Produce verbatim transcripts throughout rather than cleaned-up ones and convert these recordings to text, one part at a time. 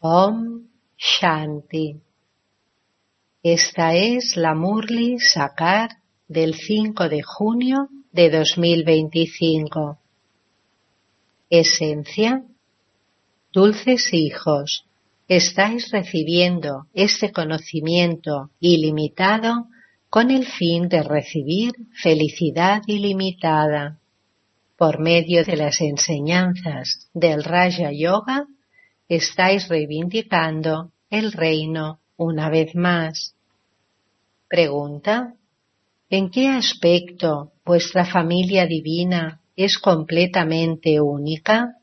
Om Shanti. Esta es la Murli Sakar del cinco de junio de dos mil veinticinco. Esencia. Dulces hijos, estáis recibiendo este conocimiento ilimitado con el fin de recibir felicidad ilimitada. Por medio de las enseñanzas del Raja Yoga, estáis reivindicando el reino una vez más. Pregunta: ¿en qué aspecto vuestra familia divina es completamente única?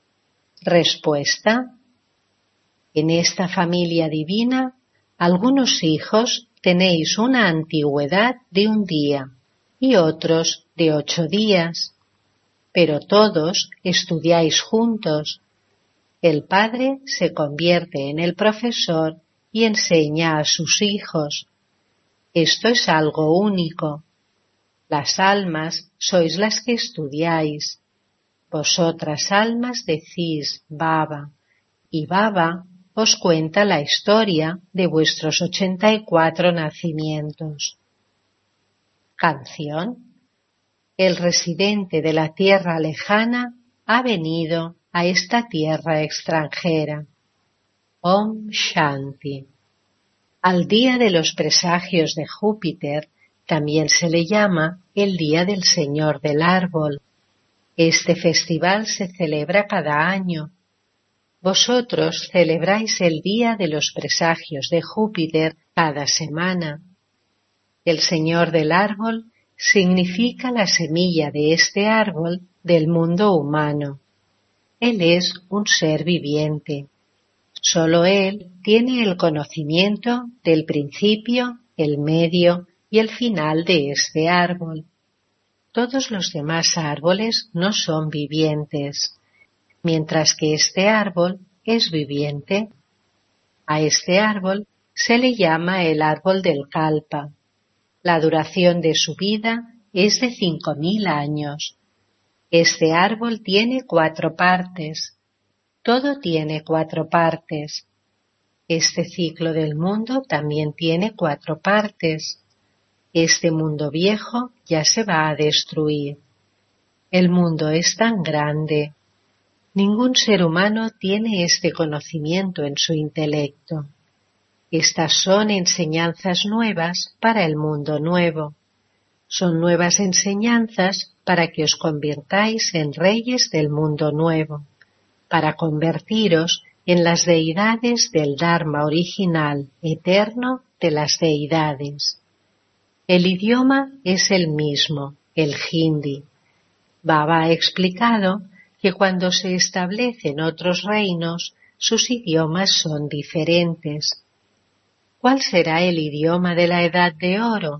Respuesta: en esta familia divina, algunos hijos tenéis una antigüedad de un día y otros de ocho días, pero todos estudiáis juntos. El padre se convierte en el profesor y enseña a sus hijos. Esto es algo único. Las almas sois las que estudiáis. Vosotras almas decís Baba, y Baba os cuenta la historia de vuestros ochenta y cuatro nacimientos. Canción. El residente de la tierra lejana ha venido a esta tierra extranjera. Om Shanti. Al día de los presagios de Júpiter también se le llama el Día del Señor del Árbol. Este festival se celebra cada año. Vosotros celebráis el Día de los Presagios de Júpiter cada semana. El Señor del Árbol significa la semilla de este árbol del mundo humano. Él es un ser viviente. Solo Él tiene el conocimiento del principio, el medio y el final de este árbol. Todos los demás árboles no son vivientes, mientras que este árbol es viviente. A este árbol se le llama el árbol del Kalpa. La duración de su vida es de cinco mil años. Este árbol tiene cuatro partes. Todo tiene cuatro partes. Este ciclo del mundo también tiene cuatro partes. Este mundo viejo ya se va a destruir. El mundo es tan grande. Ningún ser humano tiene este conocimiento en su intelecto. Estas son enseñanzas nuevas para el mundo nuevo. Son nuevas enseñanzas para que os convirtáis en reyes del mundo nuevo, para convertiros en las deidades del Dharma original, eterno de las deidades. El idioma es el mismo, el hindi. Baba ha explicado que cuando se establecen otros reinos, sus idiomas son diferentes. ¿Cuál será el idioma de la Edad de Oro?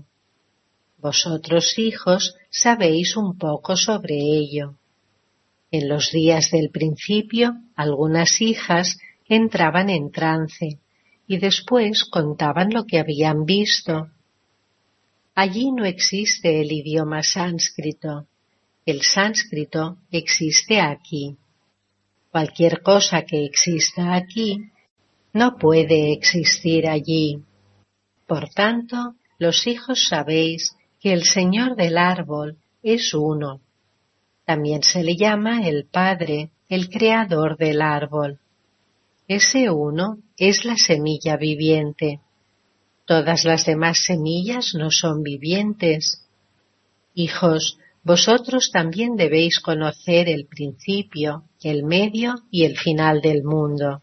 Vosotros, hijos, sabéis un poco sobre ello. En los días del principio, algunas hijas entraban en trance y después contaban lo que habían visto. Allí no existe el idioma sánscrito. El sánscrito existe aquí. Cualquier cosa que exista aquí no puede existir allí. Por tanto, los hijos sabéis que el Señor del árbol es uno. También se le llama el Padre, el Creador del árbol. Ese uno es la semilla viviente. Todas las demás semillas no son vivientes. Hijos, vosotros también debéis conocer el principio, el medio y el final del mundo.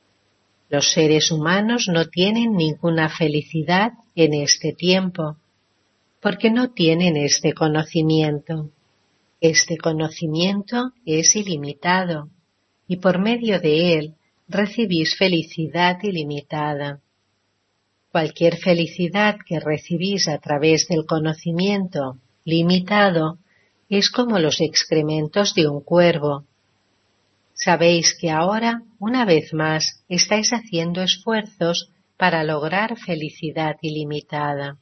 Los seres humanos no tienen ninguna felicidad en este tiempo, porque no tienen este conocimiento. Este conocimiento es ilimitado, y por medio de él recibís felicidad ilimitada. Cualquier felicidad que recibís a través del conocimiento limitado es como los excrementos de un cuervo. Sabéis que ahora, una vez más, estáis haciendo esfuerzos para lograr felicidad ilimitada.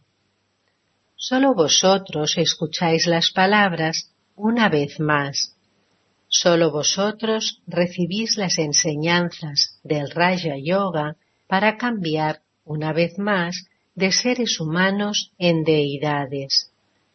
Solo vosotros escucháis las palabras una vez más. Solo vosotros recibís las enseñanzas del Raja Yoga para cambiar, una vez más, de seres humanos en deidades.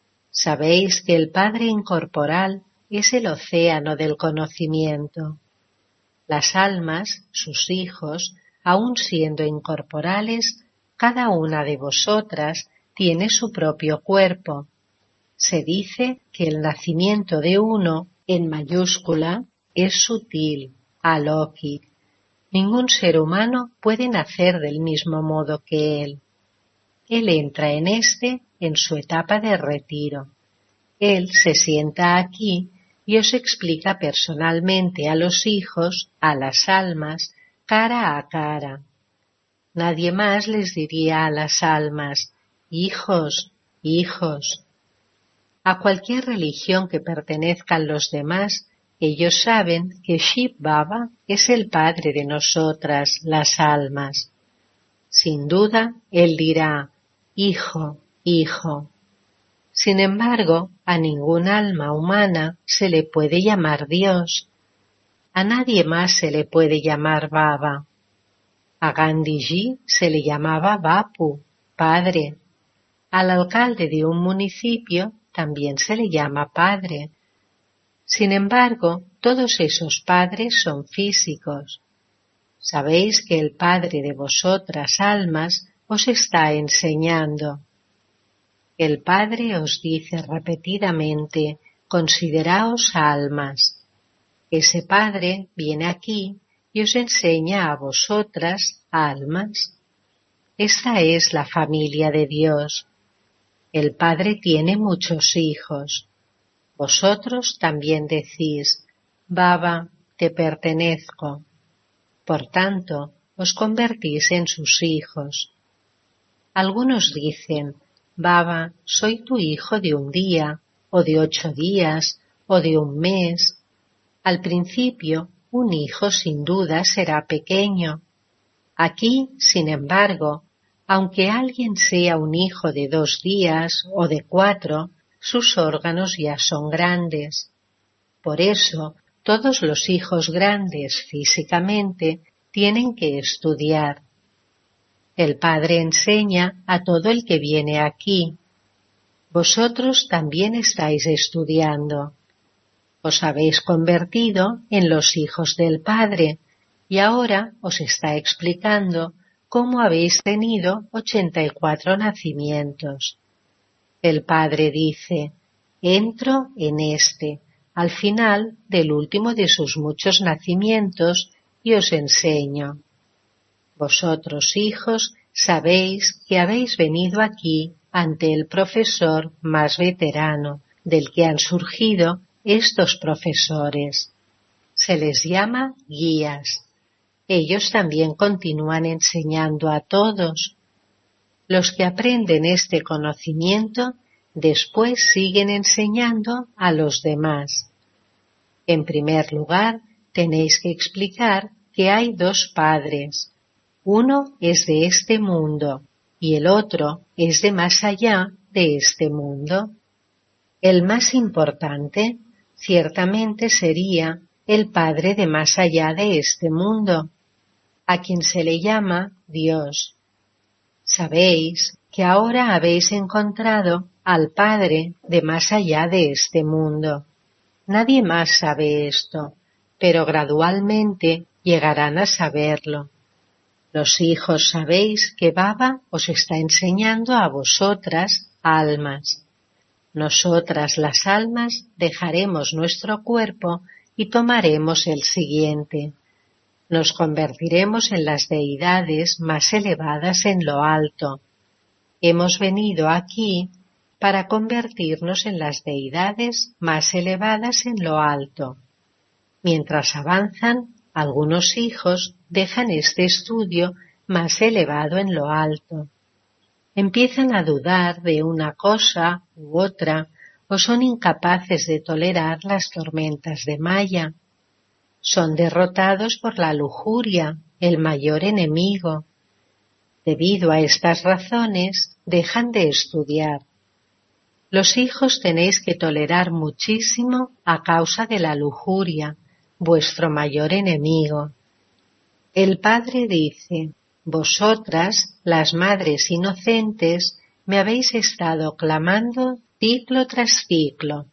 Sabéis que el Padre incorporal es el océano del conocimiento. Las almas, sus hijos, aun siendo incorporales, cada una de vosotras tiene su propio cuerpo. Se dice que el nacimiento de uno, en mayúscula, es sutil, alóquic. Ningún ser humano puede nacer del mismo modo que él. Él entra en éste en su etapa de retiro. Él se sienta aquí y os explica personalmente a los hijos, a las almas, cara a cara. Nadie más les diría a las almas, hijos, hijos. A cualquier religión que pertenezcan los demás, ellos saben que Shiv Baba es el Padre de nosotras, las almas. Sin duda, él dirá, hijo, hijo. Sin embargo, a ningún alma humana se le puede llamar Dios. A nadie más se le puede llamar Baba. A Gandhiji se le llamaba Bapu, padre. Al alcalde de un municipio también se le llama padre. Sin embargo, todos esos padres son físicos. Sabéis que el Padre de vosotras almas os está enseñando. El Padre os dice repetidamente, consideraos almas. Ese Padre viene aquí y os enseña a vosotras almas. Esta es la familia de Dios. El Padre tiene muchos hijos. Vosotros también decís, Baba, te pertenezco. Por tanto, os convertís en sus hijos. Algunos dicen, Baba, soy tu hijo de un día, o de ocho días, o de un mes. Al principio, un hijo sin duda será pequeño. Aquí, sin embargo, aunque alguien sea un hijo de dos días o de cuatro, sus órganos ya son grandes. Por eso, todos los hijos grandes físicamente tienen que estudiar. El Padre enseña a todo el que viene aquí. Vosotros también estáis estudiando. Os habéis convertido en los hijos del Padre y ahora os está explicando cómo habéis tenido ochenta y cuatro nacimientos. El Padre dice, entro en este, al final del último de sus muchos nacimientos, y os enseño. Vosotros, hijos, sabéis que habéis venido aquí ante el profesor más veterano, del que han surgido estos profesores. Se les llama guías. Ellos también continúan enseñando a todos. Los que aprenden este conocimiento después siguen enseñando a los demás. En primer lugar, tenéis que explicar que hay dos padres. Uno es de este mundo y el otro es de más allá de este mundo. El más importante, ciertamente, sería el Padre de más allá de este mundo, a quien se le llama Dios. Sabéis que ahora habéis encontrado al Padre de más allá de este mundo. Nadie más sabe esto, pero gradualmente llegarán a saberlo. Los hijos sabéis que Baba os está enseñando a vosotras, almas. Nosotras, las almas, dejaremos nuestro cuerpo y tomaremos el siguiente. Nos convertiremos en las deidades más elevadas en lo alto. Hemos venido aquí para convertirnos en las deidades más elevadas en lo alto. Mientras avanzan, algunos hijos dejan este estudio más elevado en lo alto. Empiezan a dudar de una cosa u otra o son incapaces de tolerar las tormentas de Maya. Son derrotados por la lujuria, el mayor enemigo. Debido a estas razones, dejan de estudiar. Los hijos tenéis que tolerar muchísimo a causa de la lujuria, vuestro mayor enemigo. El Padre dice: vosotras, las madres inocentes, me habéis estado clamando ciclo tras ciclo.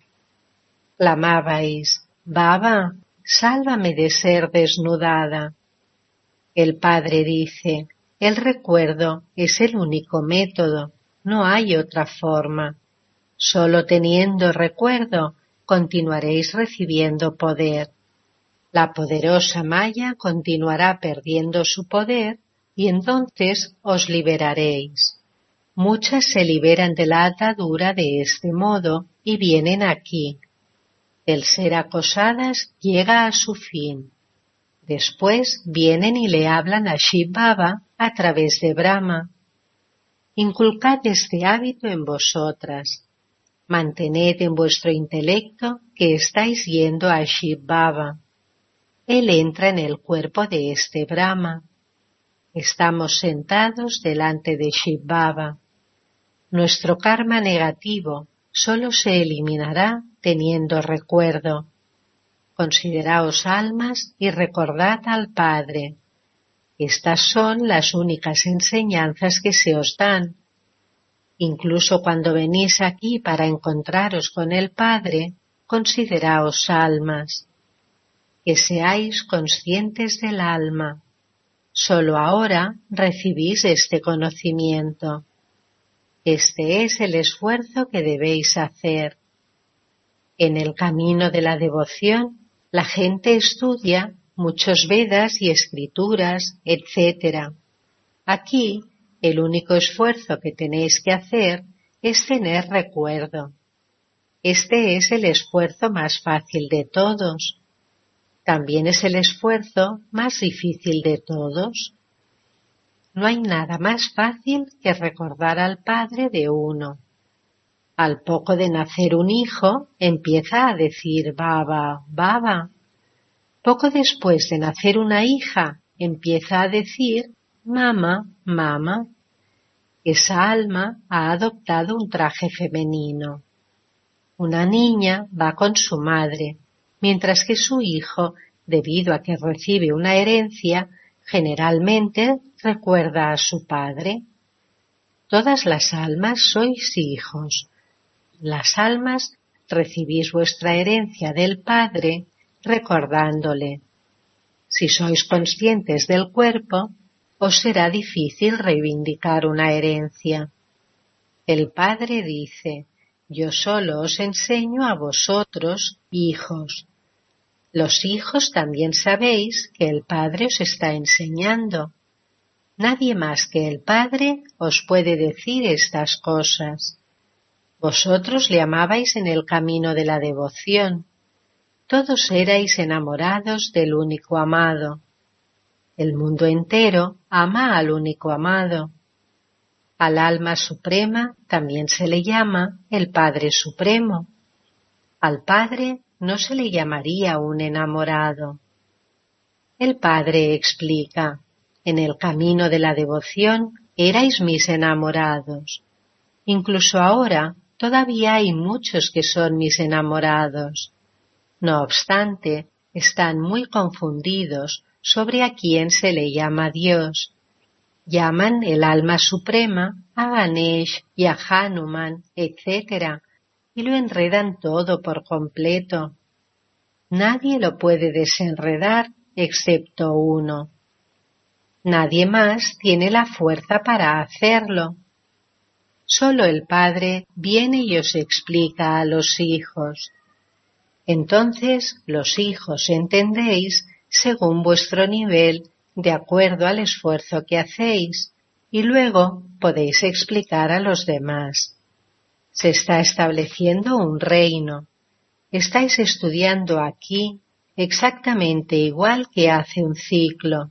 Clamabais: Baba, sálvame de ser desnudada. El Padre dice: el recuerdo es el único método, no hay otra forma. Solo teniendo recuerdo continuaréis recibiendo poder. La poderosa Maya continuará perdiendo su poder y entonces os liberaréis. Muchas se liberan de la atadura de este modo y vienen aquí. El ser acosadas llega a su fin. Después vienen y le hablan a Shiv Baba a través de Brahma. Inculcad este hábito en vosotras. Mantened en vuestro intelecto que estáis yendo a Shiv Baba. Él entra en el cuerpo de este Brahma. Estamos sentados delante de Shiv Baba. Nuestro karma negativo solo se eliminará teniendo recuerdo. Consideraos almas y recordad al Padre. Estas son las únicas enseñanzas que se os dan. Incluso cuando venís aquí para encontraros con el Padre, consideraos almas. Que seáis conscientes del alma. Solo ahora recibís este conocimiento. Este es el esfuerzo que debéis hacer. En el camino de la devoción, la gente estudia muchos Vedas y escrituras, etcétera. Aquí, el único esfuerzo que tenéis que hacer es tener recuerdo. Este es el esfuerzo más fácil de todos. También es el esfuerzo más difícil de todos. No hay nada más fácil que recordar al Padre de uno. Al poco de nacer un hijo, empieza a decir Baba, Baba. Poco después de nacer una hija, empieza a decir Mama, Mama. Esa alma ha adoptado un traje femenino. Una niña va con su madre, mientras que su hijo, debido a que recibe una herencia, generalmente recuerda a su padre. Todas las almas sois hijos. Las almas recibís vuestra herencia del Padre recordándole. Si sois conscientes del cuerpo, os será difícil reivindicar una herencia. El Padre dice: yo solo os enseño a vosotros, hijos. Los hijos también sabéis que el Padre os está enseñando. Nadie más que el Padre os puede decir estas cosas. Vosotros le amabais en el camino de la devoción. Todos erais enamorados del único amado. El mundo entero ama al único amado. Al alma suprema también se le llama el Padre Supremo. Al Padre no se le llamaría un enamorado. El Padre explica: en el camino de la devoción erais mis enamorados. Incluso ahora todavía hay muchos que son mis enamorados. No obstante, están muy confundidos sobre a quién se le llama Dios. Llaman el alma suprema a Ganesh y a Hanuman, etcétera, y lo enredan todo por completo. Nadie lo puede desenredar excepto uno. Nadie más tiene la fuerza para hacerlo. Solo el Padre viene y os explica a los hijos. Entonces los hijos entendéis según vuestro nivel, de acuerdo al esfuerzo que hacéis, y luego podéis explicar a los demás. Se está estableciendo un reino. Estáis estudiando aquí exactamente igual que hace un ciclo.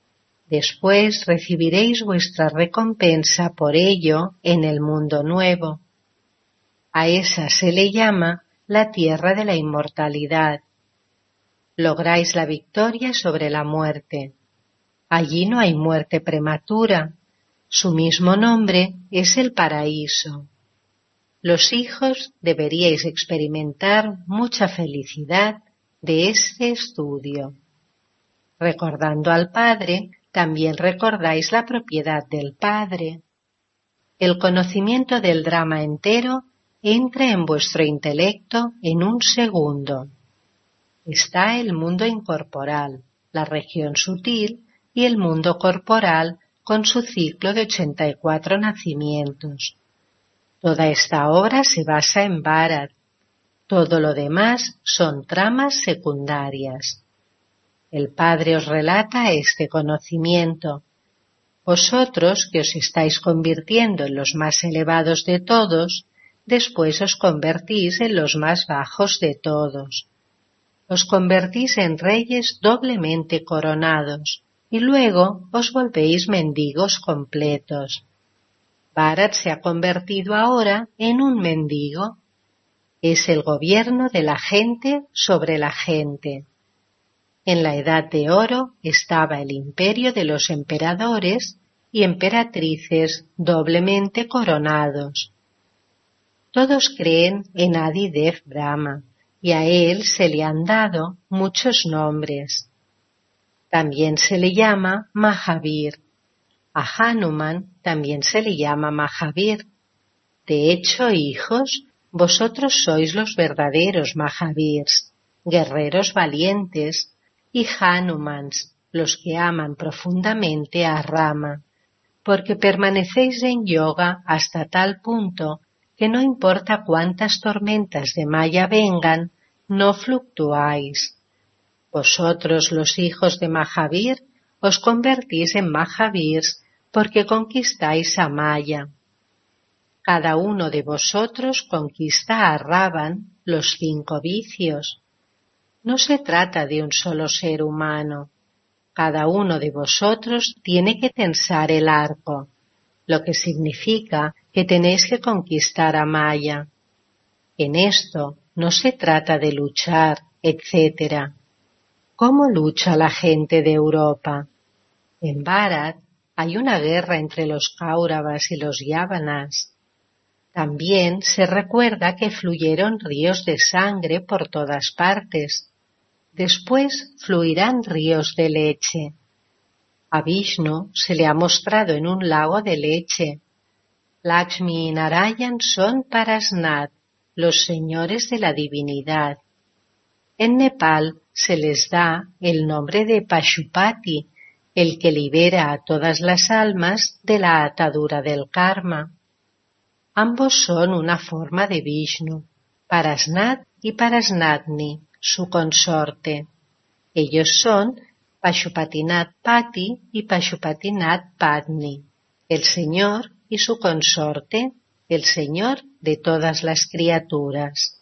Después recibiréis vuestra recompensa por ello en el mundo nuevo. A esa se le llama la tierra de la inmortalidad. Lográis la victoria sobre la muerte. Allí no hay muerte prematura. Su mismo nombre es el paraíso. los hijos deberíais experimentar mucha felicidad de este estudio. Recordando al Padre, también recordáis la propiedad del Padre. El conocimiento del drama entero entra en vuestro intelecto en un segundo. Está el mundo incorporal, la región sutil y el mundo corporal con su ciclo de ochenta y cuatro nacimientos. Toda esta obra se basa en Bharat. Todo lo demás son tramas secundarias. El Padre os relata este conocimiento. Vosotros, que os estáis convirtiendo en los más elevados de todos, después os convertís en los más bajos de todos. Os convertís en reyes doblemente coronados, y luego os volvéis mendigos completos. Bharat se ha convertido ahora en un mendigo. Es el gobierno de la gente sobre la gente. En la Edad de Oro estaba el imperio de los emperadores y emperatrices doblemente coronados. Todos creen en Adidev Brahma y a él se le han dado muchos nombres. También se le llama Mahavir. A Hanuman también se le llama Mahavir. De hecho, hijos, vosotros sois los verdaderos Mahavirs, guerreros valientes, y Hanumans, los que aman profundamente a Rama, porque permanecéis en yoga hasta tal punto que no importa cuántas tormentas de Maya vengan, no fluctuáis. Vosotros, los hijos de Mahavir, os convertís en Mahavirs porque conquistáis a Maya. Cada uno de vosotros conquista a Ravan, los cinco vicios. No se trata de un solo ser humano. Cada uno de vosotros tiene que tensar el arco, lo que significa que tenéis que conquistar a Maya. En esto no se trata de luchar, etcétera. ¿Cómo lucha la gente de Europa? En Bharat hay una guerra entre los Kauravas y los Yavanas. También se recuerda que fluyeron ríos de sangre por todas partes. Después fluirán ríos de leche. A Vishnu se le ha mostrado en un lago de leche. Lakshmi y Narayan son Parasnath, los señores de la divinidad. En Nepal se les da el nombre de Pashupati, el que libera a todas las almas de la atadura del karma. Ambos son una forma de Vishnu, Parasnath y Parasnatni, su consorte. Ellos son Pashupatinath Pati y Pashupatinath Padni, el Señor y su consorte, el Señor de todas las criaturas.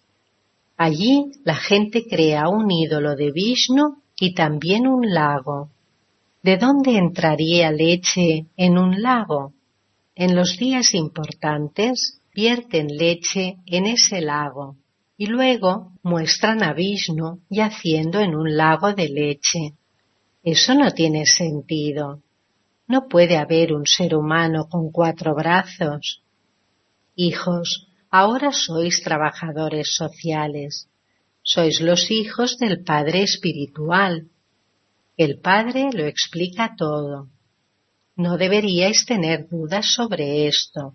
Allí la gente crea un ídolo de Vishnu y también un lago. ¿De dónde entraría leche en un lago? En los días importantes vierten leche en ese lago y luego muestran a Vishnu yaciendo en un lago de leche. Eso no tiene sentido. No puede haber un ser humano con cuatro brazos. Hijos, ahora sois trabajadores sociales. Sois los hijos del Padre espiritual. El Padre lo explica todo. No deberíais tener dudas sobre esto.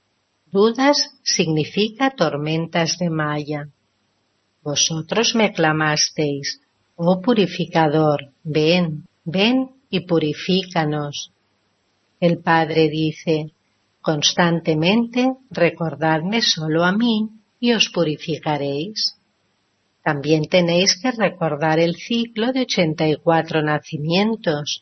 Dudas significa tormentas de Maya. Vosotros me clamasteis, oh purificador, ven, ven y purifícanos. El Padre dice, constantemente recordadme solo a mí y os purificaréis. También tenéis que recordar el ciclo de ochenta y cuatro nacimientos.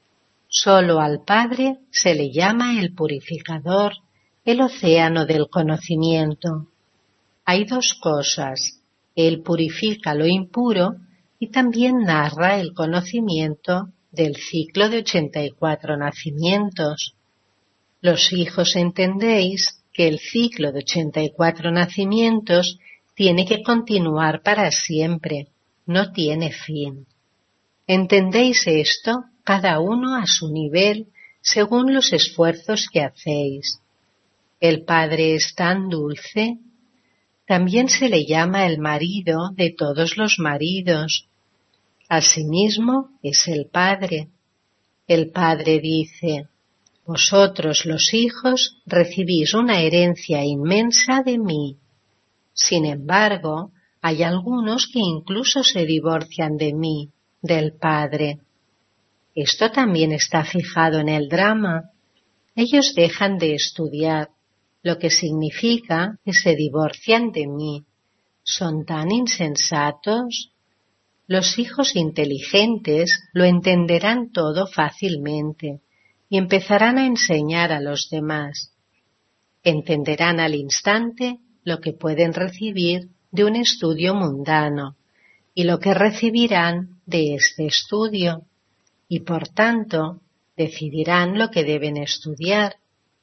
Solo al Padre se le llama el purificador, el océano del conocimiento. Hay dos cosas, Él purifica lo impuro y también narra el conocimiento del ciclo de ochenta y cuatro nacimientos. Los hijos entendéis que el ciclo de ochenta y cuatro nacimientos tiene que continuar para siempre, no tiene fin. ¿Entendéis esto? Cada uno a su nivel, según los esfuerzos que hacéis. El Padre es tan dulce. También se le llama el marido de todos los maridos. Asimismo es el Padre. El Padre dice: vosotros los hijos recibís una herencia inmensa de mí. Sin embargo, hay algunos que incluso se divorcian de mí, del Padre. Esto también está fijado en el drama. Ellos dejan de estudiar, lo que significa que se divorcian de mí. ¿Son tan insensatos? Los hijos inteligentes lo entenderán todo fácilmente y empezarán a enseñar a los demás. Entenderán al instante lo que pueden recibir de un estudio mundano y lo que recibirán de este estudio, y por tanto decidirán lo que deben estudiar.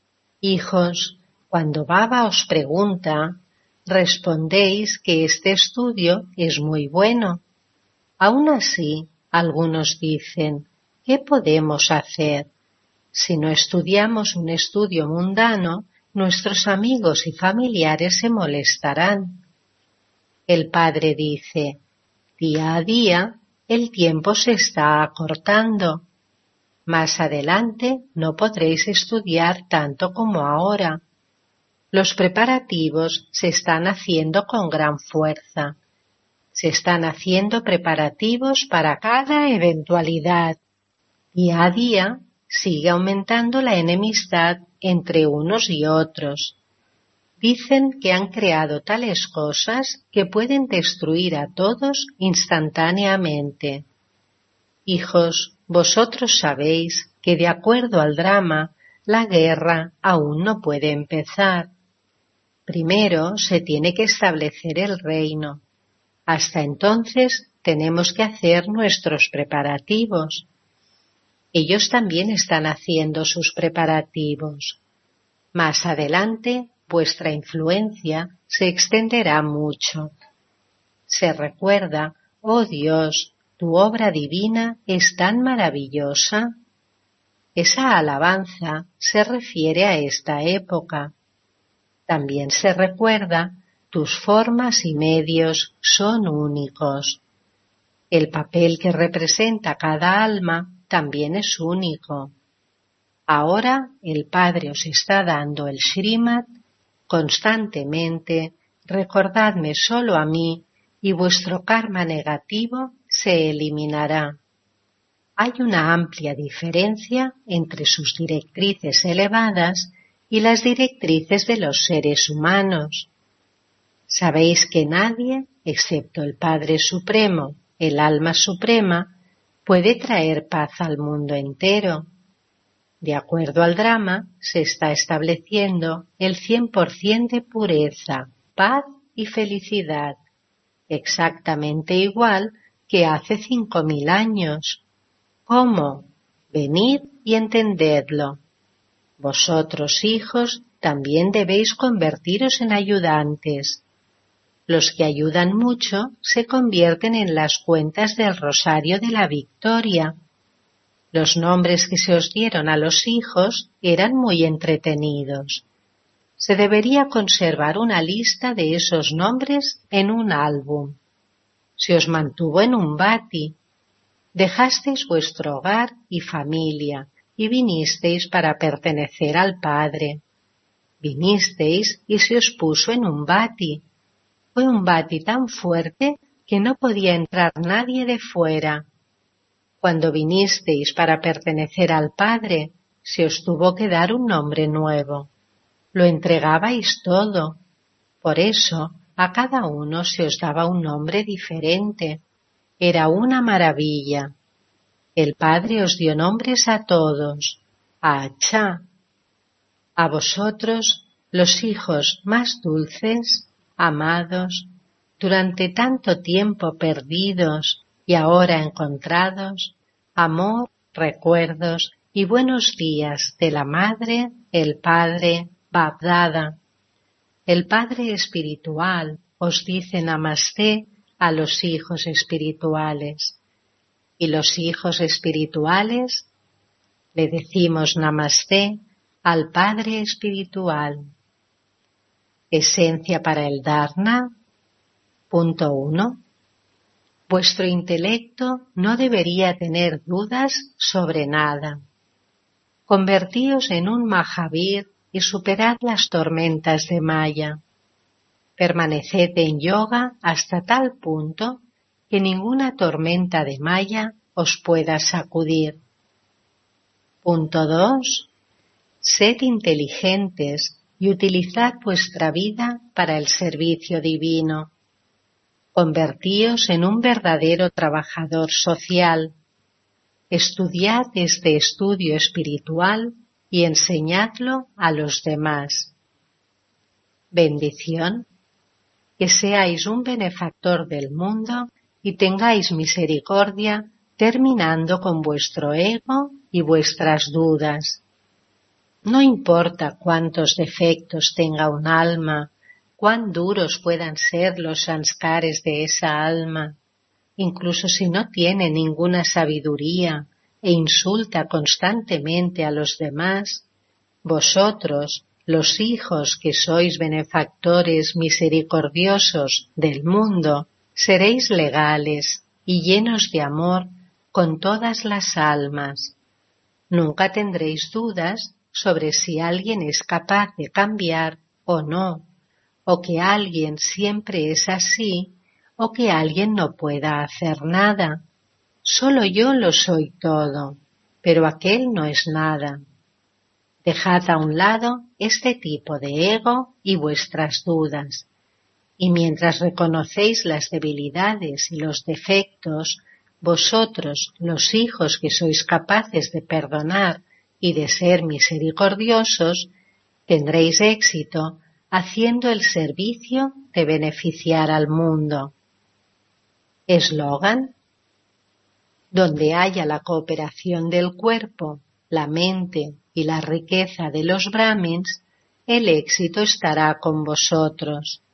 Hijos, cuando Baba os pregunta, respondéis que este estudio es muy bueno. Aún así, algunos dicen: ¿qué podemos hacer? Si no estudiamos un estudio mundano, nuestros amigos y familiares se molestarán. El Padre dice: día a día el tiempo se está acortando. Más adelante no podréis estudiar tanto como ahora. Los preparativos se están haciendo con gran fuerza. Se están haciendo preparativos para cada eventualidad. Día a día sigue aumentando la enemistad entre unos y otros. Dicen que han creado tales cosas que pueden destruir a todos instantáneamente. Hijos, vosotros sabéis que de acuerdo al drama, la guerra aún no puede empezar. Primero se tiene que establecer el reino. Hasta entonces tenemos que hacer nuestros preparativos. Ellos también están haciendo sus preparativos. Más adelante, vuestra influencia se extenderá mucho. Se recuerda: oh Dios, tu obra divina es tan maravillosa. Esa alabanza se refiere a esta época. También se recuerda: tus formas y medios son únicos. El papel que representa cada alma también es único. Ahora el Padre os está dando el Srimad constantemente. Recordadme solo a mí y vuestro karma negativo se eliminará. Hay una amplia diferencia entre sus directrices elevadas y las directrices de los seres humanos. Sabéis que nadie, excepto el Padre Supremo, el Alma Suprema, puede traer paz al mundo entero. De acuerdo al drama, se está estableciendo el cien por ciento de pureza, paz y felicidad, exactamente igual que hace cinco mil años. ¿Cómo? Venid y entendedlo. Vosotros, hijos, también debéis convertiros en ayudantes. Los que ayudan mucho se convierten en las cuentas del Rosario de la Victoria. Los nombres que se os dieron a los hijos eran muy entretenidos. Se debería conservar una lista de esos nombres en un álbum. Se os mantuvo en un bati. Dejasteis vuestro hogar y familia y vinisteis para pertenecer al Padre. Vinisteis y se os puso en un bati. Fue un bati tan fuerte que no podía entrar nadie de fuera. Cuando vinisteis para pertenecer al Padre, se os tuvo que dar un nombre nuevo. Lo entregabais todo. Por eso, a cada uno se os daba un nombre diferente. Era una maravilla. El Padre os dio nombres a todos. A Achá. A vosotros, los hijos más dulces, amados, durante tanto tiempo perdidos y ahora encontrados, amor, recuerdos y buenos días de la Madre, el Padre, Bab-Dada. El Padre espiritual os dice Namasté a los hijos espirituales. Y los hijos espirituales le decimos Namasté al Padre espiritual. Esencia para el Dharma. Punto uno. Vuestro intelecto no debería tener dudas sobre nada. Convertíos en un Mahavir y superad las tormentas de Maya. Permaneced en yoga hasta tal punto que ninguna tormenta de Maya os pueda sacudir. Punto dos. Sed inteligentes y utilizad vuestra vida para el servicio divino. Convertíos en un verdadero trabajador social. Estudiad este estudio espiritual y enseñadlo a los demás. Bendición. Que seáis un benefactor del mundo y tengáis misericordia terminando con vuestro ego y vuestras dudas. No importa cuántos defectos tenga un alma, cuán duros puedan ser los sanskares de esa alma, incluso si no tiene ninguna sabiduría e insulta constantemente a los demás, vosotros, los hijos que sois benefactores misericordiosos del mundo, seréis legales y llenos de amor con todas las almas. Nunca tendréis dudas sobre si alguien es capaz de cambiar o no, o que alguien siempre es así, o que alguien no pueda hacer nada. Solo yo lo soy todo, pero aquel no es nada. Dejad a un lado este tipo de ego y vuestras dudas, y mientras reconocéis las debilidades y los defectos, vosotros, los hijos que sois capaces de perdonar y de ser misericordiosos, tendréis éxito haciendo el servicio de beneficiar al mundo. Eslogan: donde haya la cooperación del cuerpo, la mente y la riqueza de los brahmins, el éxito estará con vosotros.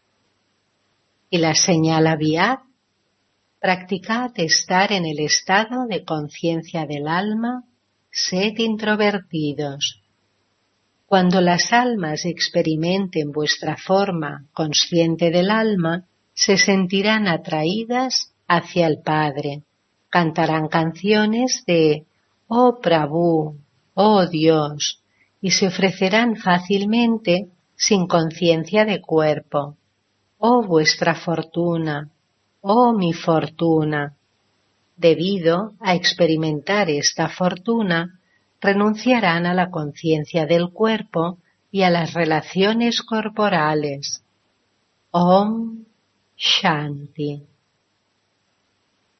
Y la señal Aviad: practicad estar en el estado de conciencia del alma, sed introvertidos. Cuando las almas experimenten vuestra forma consciente del alma, se sentirán atraídas hacia el Padre, cantarán canciones de «Oh Prabhu», «Oh Dios», y se ofrecerán fácilmente sin conciencia de cuerpo. «Oh vuestra fortuna», «Oh mi fortuna». Debido a experimentar esta fortuna, renunciarán a la conciencia del cuerpo y a las relaciones corporales. Om Shanti.